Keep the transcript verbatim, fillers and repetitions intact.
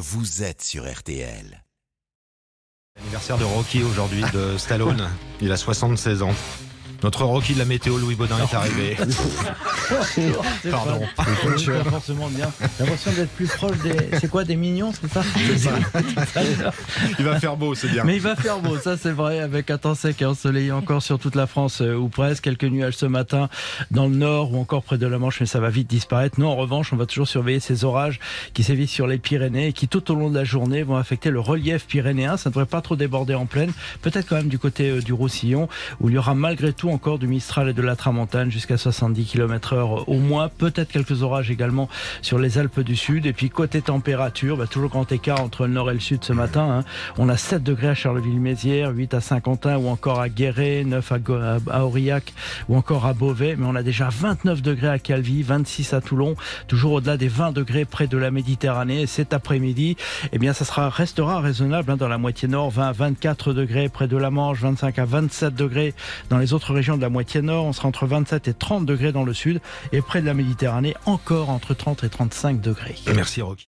vous êtes sur R T L. Anniversaire de Rocky aujourd'hui, de Stallone. Il a soixante-seize ans. Notre Rocky de la météo, Louis Baudin, est arrivé. Pardon. C'est pas forcément bien. J'ai l'impression d'être plus proche des. C'est quoi, des mignons, c'est ça? C'est ça. Il va faire beau, c'est bien. Mais il va faire beau, ça c'est vrai, avec un temps sec et ensoleillé encore sur toute la France, euh, ou presque. Quelques nuages ce matin dans le nord ou encore près de la Manche, mais ça va vite disparaître. Nous, en revanche, on va toujours surveiller ces orages qui sévissent sur les Pyrénées et qui, tout au long de la journée, vont affecter le relief pyrénéen. Ça ne devrait pas trop déborder en plaine. Peut-être quand même du côté euh, du Roussillon, où il y aura malgré tout encore du Mistral et de la Tramontane jusqu'à soixante-dix kilomètres heure au moins. Peut-être quelques orages également sur les Alpes du Sud. Et puis côté température, bah, toujours grand écart entre le nord et le sud ce matin. Hein. On a sept degrés à Charleville-Mézières, huit à Saint-Quentin ou encore à Guéret, neuf à, Go- à Aurillac ou encore à Beauvais. Mais on a déjà vingt-neuf degrés à Calvi, vingt-six à Toulon, toujours au-delà des vingt degrés près de la Méditerranée. Et cet après-midi, eh bien, ça sera, restera raisonnable hein, dans la moitié nord, vingt à vingt-quatre degrés près de la Manche, vingt-cinq à vingt-sept degrés dans les autres régions de la moitié nord. On sera entre vingt-sept et trente degrés dans le sud et près de la Méditerranée encore entre trente et trente-cinq degrés. Merci Rocky.